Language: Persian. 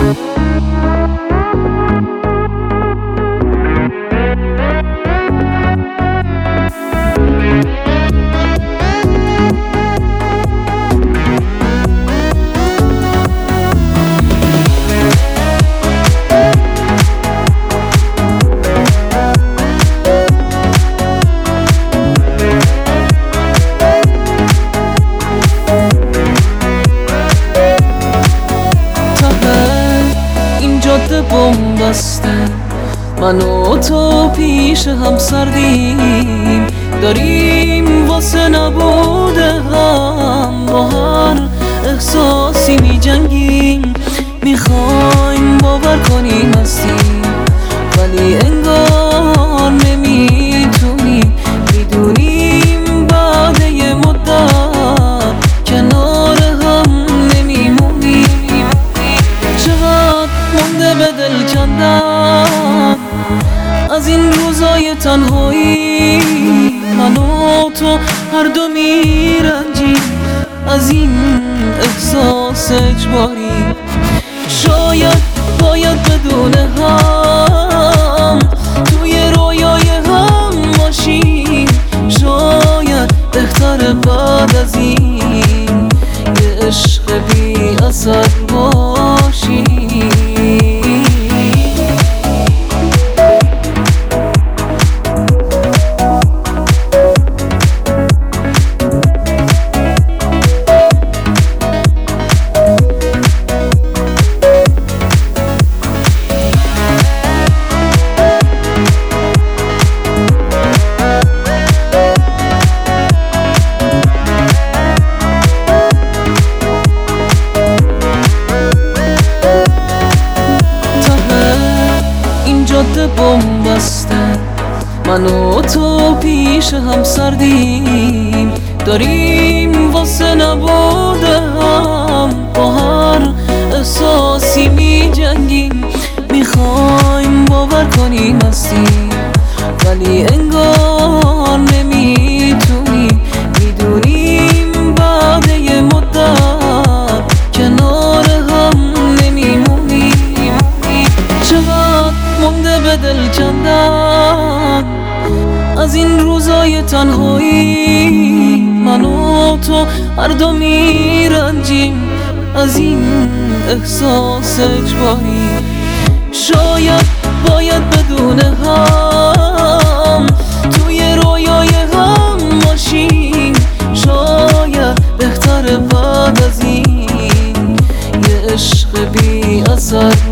بومبسته من و تو پیش هم سردیم، داریم واسه نبوده هم با هر احساسی می جنگیم. میخوایم باور کنیم هستیم ولی انگار نمیتونیم. میدونیم بعد یه مدت کنار هم نمیمونیم. چقدر مونده به دل کندن از این روزای تنهایی، من و تو هر دو میرنجیم از این احساس اجباری. شاید باید بدون هم توی رویای هم باشیم، شاید بهتر بعد از این یه عشق بی اثر باشیم. بومبسته من و تو پیش هم سردیم، داریم واسه نبوده هم با هر احساسی می جنگیم. میخوایم باور کنیم هستیم ولی انگار نمیتونیم. میدونیم بعد یه مدت کنار هم نمیمونیم. چقدر مونده به دل کندن از این روزای تنهایی، من و تو هر دو میرنجیم از این احساس اجباری. شاید باید بدون هم توی رویای هم باشیم، شاید بهتر بعد از این یه عشق بی اثر